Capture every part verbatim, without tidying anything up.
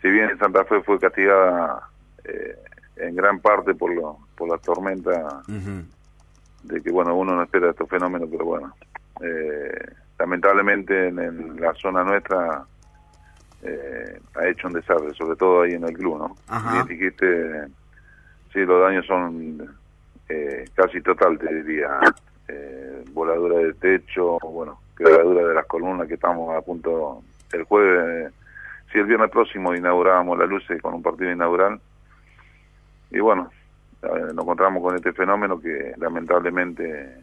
si bien Santa Fe fue castigada eh, en gran parte por lo, por la tormenta, uh-huh. de que bueno, uno no espera estos fenómenos, pero bueno, eh, lamentablemente en, el, la zona nuestra eh, ha hecho un desastre, sobre todo ahí en el club, ¿no? Bien dijiste, sí, los daños son eh, casi total, te diría, eh, voladura de techo, bueno, quebradura de las columnas, que estamos a punto, el jueves, sí, el viernes próximo inaugurábamos las luces con un partido inaugural, y bueno, eh, nos encontramos con este fenómeno que lamentablemente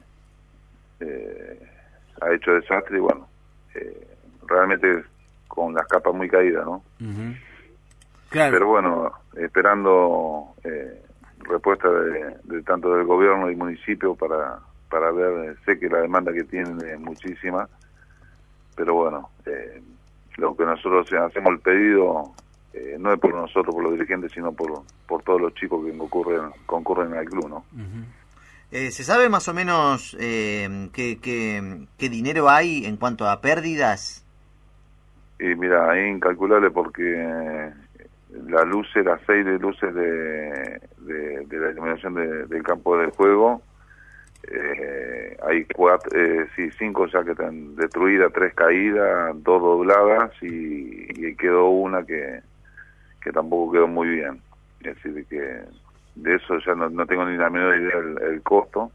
eh, ha hecho desastre, y bueno, eh, realmente con las capas muy caídas, ¿no? Uh-huh. Claro. Pero bueno, esperando eh, respuesta de, de tanto del gobierno y municipio para para ver, sé que la demanda que tienen es muchísima, pero bueno, eh, lo que nosotros hacemos el pedido eh, no es por nosotros, por los dirigentes, sino por por todos los chicos que concurren, concurren al club, ¿no? Uh-huh. Eh, ¿Se sabe más o menos eh, qué, qué, qué dinero hay en cuanto a pérdidas? Y mira, es incalculable porque las luces, las seis de luces de, de, de la iluminación de, del campo de juego, eh, hay cuatro, eh, sí, cinco ya que están destruidas, tres caídas, dos dobladas y, y quedó una que, que tampoco quedó muy bien. Es decir, que de eso ya no, no tengo ni la menor idea del el costo.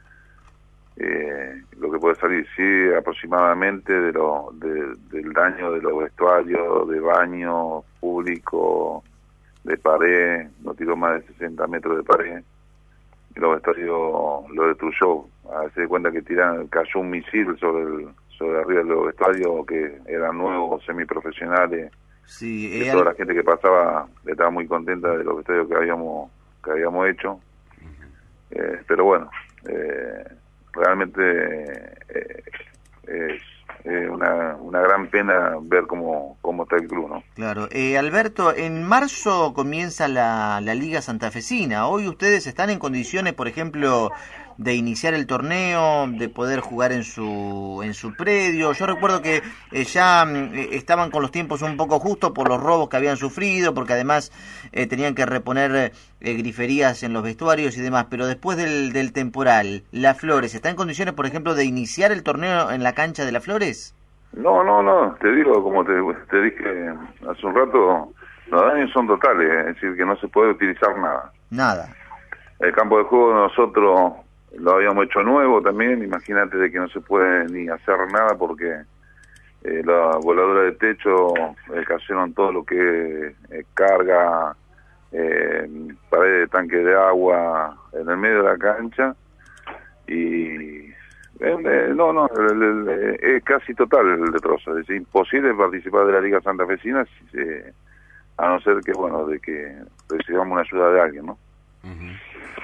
Eh, lo que puede salir, sí, aproximadamente de lo, de, del daño de los vestuarios, de baño público, de pared, no tiró más de sesenta metros de pared, y los vestuarios lo destruyó. A se de cuenta que tiran, cayó un misil sobre el, sobre arriba de los vestuarios que eran nuevos, semiprofesionales, sí, y toda la gente que pasaba estaba muy contenta de los vestuarios que habíamos, que habíamos hecho. Uh-huh. eh, pero bueno, eh, realmente eh, es eh, una, una gran pena ver cómo, cómo está el club, ¿no? Claro. Eh, Alberto, en marzo comienza la, la Liga Santafesina. Hoy ustedes están en condiciones, por ejemplo, de iniciar el torneo, de poder jugar en su en su predio. Yo recuerdo que eh, ya eh, estaban con los tiempos un poco justos por los robos que habían sufrido, porque además eh, tenían que reponer eh, griferías en los vestuarios y demás, pero después del, del temporal, ¿Las Flores está en condiciones, por ejemplo, de iniciar el torneo en la cancha de Las Flores? No, no, no, te digo, como te, te dije hace un rato, los daños son totales, es decir, que no se puede utilizar nada. Nada. El campo de juego nosotros lo habíamos hecho nuevo también, imagínate de que no se puede ni hacer nada porque eh, la voladura de techo eh, cayeron todo lo que es eh, carga, eh, pared de tanque de agua en el medio de la cancha y eh, no, no, el, el, el, es casi total el destrozo, es imposible participar de la Liga Santafesina si, eh, a no ser que, bueno, de que recibamos una ayuda de alguien, ¿no? Uh-huh.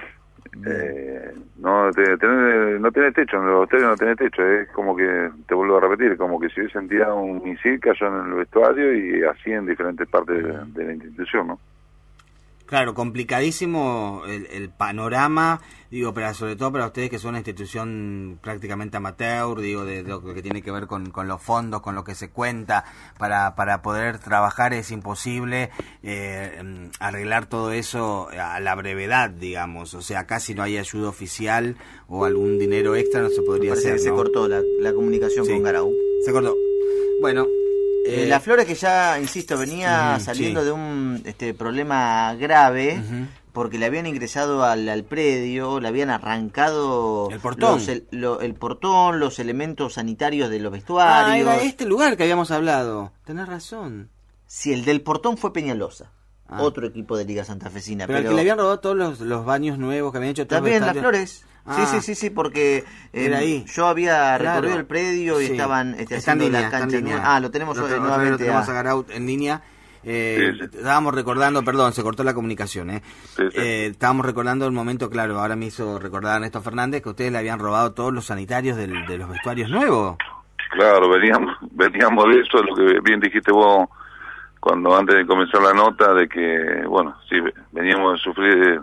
Eh, no te, tener, no tiene techo, en los hoteles no tiene techo, es como que, te vuelvo a repetir, como que si hubiesen tirado un misil, cayó en el vestuario y así en diferentes partes de, de la institución, ¿no? Claro, complicadísimo el, el panorama, digo, pero sobre todo para ustedes que son una institución prácticamente amateur, digo, de, de lo que tiene que ver con, con los fondos, con lo que se cuenta, para, para poder trabajar es imposible eh, arreglar todo eso a la brevedad, digamos, o sea, casi no hay ayuda oficial o algún dinero extra, no se podría hacer, ¿no? Se cortó la, la comunicación sí, con Garau. Se cortó. Bueno. Eh, Las Flores, que ya, insisto, venía uh, saliendo sí. de un este problema grave, uh-huh. porque le habían ingresado al, al predio, le habían arrancado el portón. Los, el, lo, el portón, los elementos sanitarios de los vestuarios. Ah, era este lugar que habíamos hablado. Tenés razón. Sí, el del portón fue Peñalosa, ah. otro equipo de Liga Santafesina. Pero, pero... el que le habían robado todos los, los baños nuevos que habían hecho. También Las Flores. Ah, sí, sí, sí, sí, porque eh, era ahí. yo había Claro. recorrido el predio y sí. estaban este, está haciendo en línea, la cancha. en línea. Ah, lo tenemos lo, hoy, lo, nuevamente. lo tenemos a... a Garau en línea. Eh, sí, sí. Estábamos recordando, perdón, se cortó la comunicación. Eh. Sí, sí. Eh, estábamos recordando el momento, claro, ahora me hizo recordar a Néstor Fernández que ustedes le habían robado todos los sanitarios del, de los vestuarios nuevos. Claro, veníamos, veníamos de eso, lo que bien dijiste vos cuando antes de comenzar la nota, de que, bueno, sí, veníamos a sufrir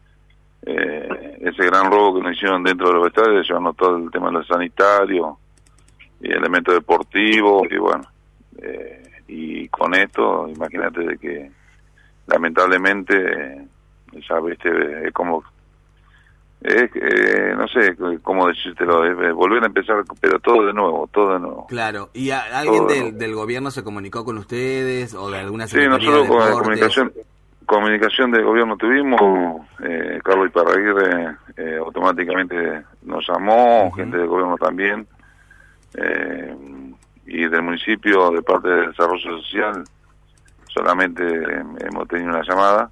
eh, ese gran robo que nos hicieron dentro de los vestuarios, llevando todo el tema de los sanitarios y elementos deportivos, y bueno, eh, y con esto, imagínate de que lamentablemente, ya viste, es como, es, eh, no sé cómo decírtelo, es volver a empezar, pero todo de nuevo, todo de nuevo. Claro, ¿y a, alguien del, del gobierno se comunicó con ustedes o de alguna Sí, secretaría nosotros de con deportes? comunicación, comunicación de gobierno tuvimos, eh, Carlos Iparraguirre eh, automáticamente nos llamó, uh-huh. gente del gobierno también, eh, y del municipio, de parte del desarrollo social, solamente eh, hemos tenido una llamada.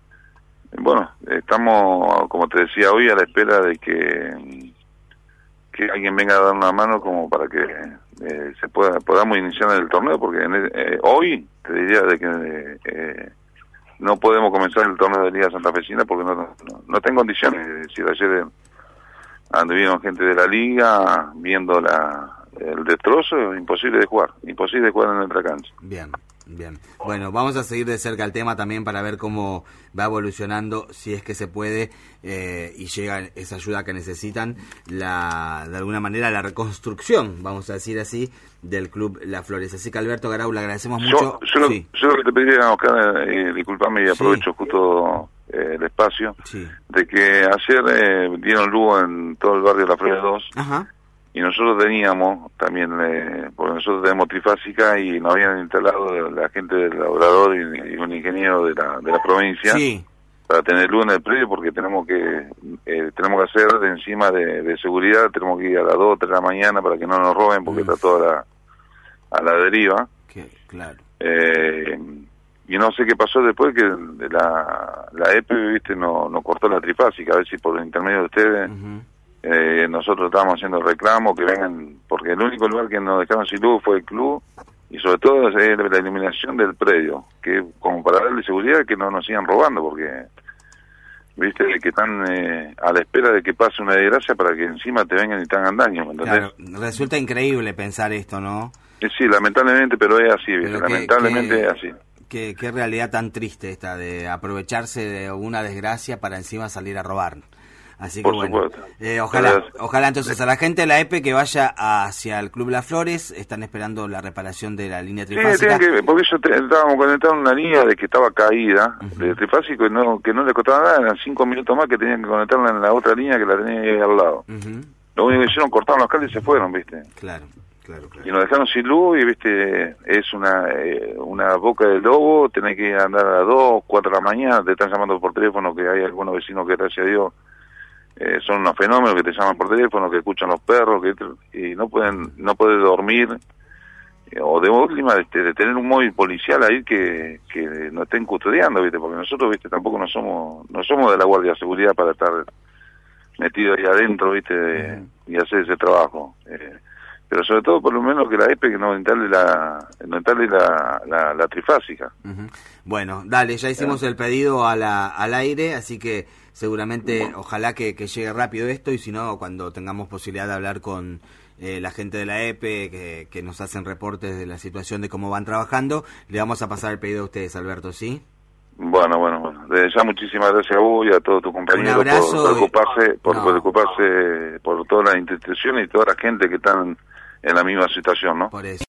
Bueno, estamos, como te decía hoy, a la espera de que que alguien venga a dar una mano como para que eh, se pueda podamos iniciar el torneo, porque en el, eh, hoy te diría de que eh, no podemos comenzar el torneo de Liga Santafesina porque no, no, no está en condiciones. Es decir, ayer anduvieron gente de la Liga viendo la el destrozo, imposible de jugar, imposible de jugar en nuestra cancha. Bien. Bien, bueno, vamos a seguir de cerca el tema también para ver cómo va evolucionando, si es que se puede eh, y llega esa ayuda que necesitan, la de alguna manera la reconstrucción, vamos a decir así, del Club Las Flores. Así que Alberto Garau, le agradecemos mucho. Yo, yo, sí. lo, yo lo que te pediría, Oscar, eh, disculpame y aprovecho sí. justo eh, el espacio, sí. de que ayer eh, dieron luz en todo el barrio de Las Flores dos. Ajá. Y nosotros teníamos también, eh, porque nosotros tenemos trifásica y nos habían instalado la gente del laborador y, y un ingeniero de la de la provincia sí. para tener luz en el predio, porque tenemos que eh, tenemos que hacer de encima de, de seguridad, tenemos que ir a las dos o tres de la mañana para que no nos roben, porque Uf. está toda la, a la deriva. Qué, claro. Eh, y no sé qué pasó después, que la, la E P E, viste, no, no cortó la trifásica, a ver si por el intermedio de ustedes... Uh-huh. Eh, nosotros estábamos haciendo reclamo que vengan, porque el único lugar que nos dejaron sin luz fue el club, y sobre todo es la iluminación del predio, que como para darle seguridad que no nos sigan robando, porque viste que están eh, a la espera de que pase una desgracia para que encima te vengan y te hagan daño, ¿me entendés? Claro, resulta increíble pensar esto, ¿no? Eh, sí, lamentablemente, pero es así, ¿viste? Pero lamentablemente que, es así. Qué, qué realidad tan triste esta de aprovecharse de una desgracia para encima salir a robar. Así que Por bueno, eh, ojalá, ojalá entonces a la gente de la E P E que vaya hacia el Club Las Flores, están esperando la reparación de la línea trifásica. Sí, que, porque yo te, estábamos conectados a una línea de que estaba caída, uh-huh. de trifásico, y no, que no le costaba nada, eran cinco minutos más que tenían que conectarla en la otra línea que la tenían ahí al lado. Uh-huh. Lo único que hicieron, cortaron los cables y se fueron, ¿viste? Claro. Claro, claro. Y nos dejaron sin luz y, viste, es una eh, una boca del lobo, tenés que andar a las dos, cuatro de la mañana, te están llamando por teléfono, que hay algunos vecinos que, gracias a Dios, eh, son unos fenómenos que te llaman por teléfono, que escuchan los perros, que y no pueden no pueden dormir, eh, o de última, de, de tener un móvil policial ahí que, que nos estén custodiando, viste, porque nosotros, viste, tampoco no somos no somos de la Guardia de Seguridad para estar metidos ahí adentro, viste, de, uh-huh. y hacer ese trabajo. Eh, pero sobre todo por lo menos que la E P E que no instale la no instale la, la, la trifásica. Uh-huh. Bueno, dale, ya hicimos el pedido a la, al aire, así que seguramente uh-huh. ojalá que, que llegue rápido esto, y si no, cuando tengamos posibilidad de hablar con eh, la gente de la E P E que, que nos hacen reportes de la situación de cómo van trabajando, le vamos a pasar el pedido a ustedes, Alberto, ¿sí? Bueno, bueno, bueno. Desde ya muchísimas gracias a vos y a todos tus compañeros por preocuparse, por no. preocuparse por todas las instituciones y toda la gente que están en la misma situación, ¿no? Por eso.